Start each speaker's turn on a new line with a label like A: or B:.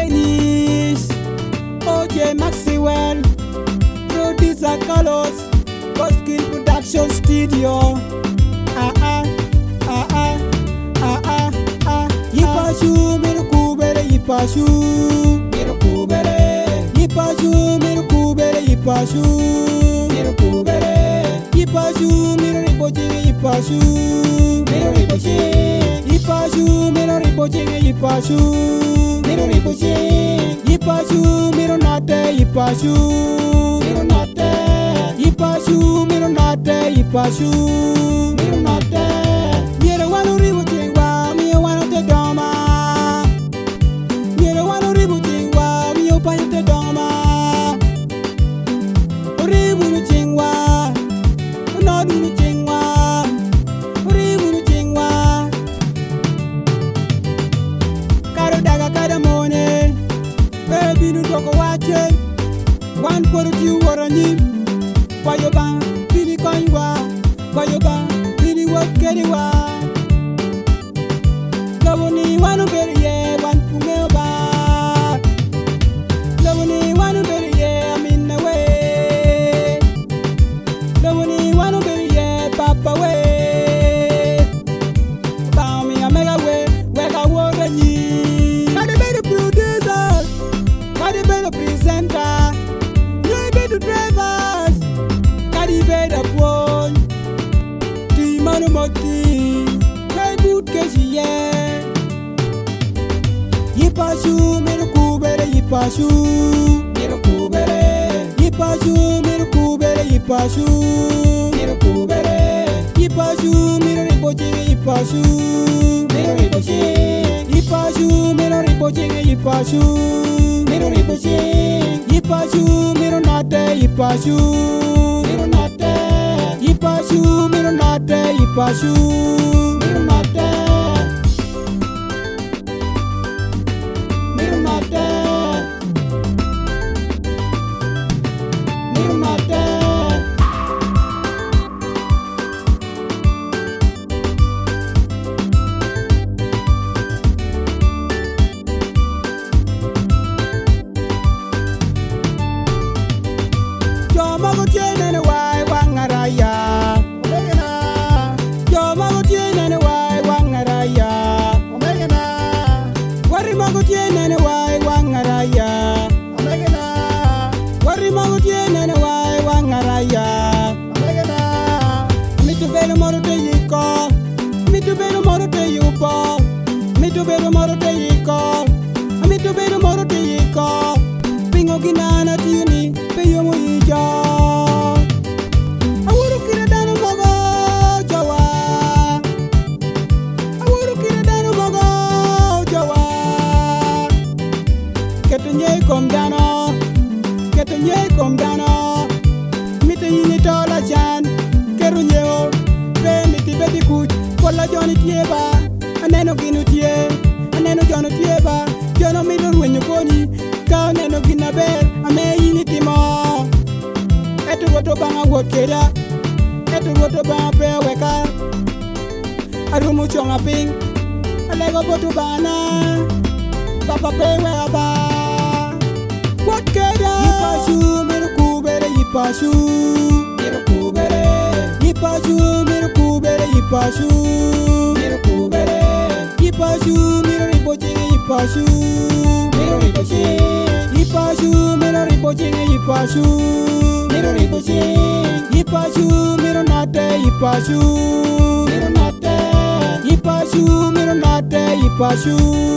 A: ladies, OJ Maxwell, producer Carlos, Coskin Production Studio. Yipashu, mirukubere, yipashu, mirukubere, yipashu, mirukubere, yipashu, mirukubere, yipashu, miruriboche, yipashu, miruriboche, yipashu, miruriboche, yipashu, miruriboche, yipashu, mirunate, yipashu, mirunate, yipashu, mirunate, yipashu, mirunate. Mira wanu riboche wa mi wanu te doma. Mira wanu riboche wa mi opanya te doma. Ribunu chingwa, nodunu chingwa, ribunu chingwa. Karo daga kada mone, binu doko wache. Wan poru ti warani, wayoba bini kanywa, wayoba bini wakeriwa. Lawuni wanu beriye wan pumeoba. Lawuni wanu beriye amina we. Lawuni wanu beriye papa we. Bami amega we, wega worenyi. Kade be the producer, kade be the presenter, you be the drivers, kade be the phone. Ti manu moti, kay good kejiye. Yipashu, mirukubere, yipashu, mirukubere, yipashu, mirukubere, yipashu, mirukubere, yipashu, miruriboche, yipashu, miruriboche, yipashu, miruriboche, yipashu, miruriboche, yipashu, mirunate, yipashu, mirunate, yipashu, mirunate, yipashu, mirunate. Yipashu, mirukubere, yipashu, mirukubere, yipashu, mirukubere, yipashu, miruriboche, yipashu, miruriboche, yipashu, miruriboche, yipashu, miruriboche, yipashu, mirunate, yipashu, mirunate, yipashu, mirunate, yipashu.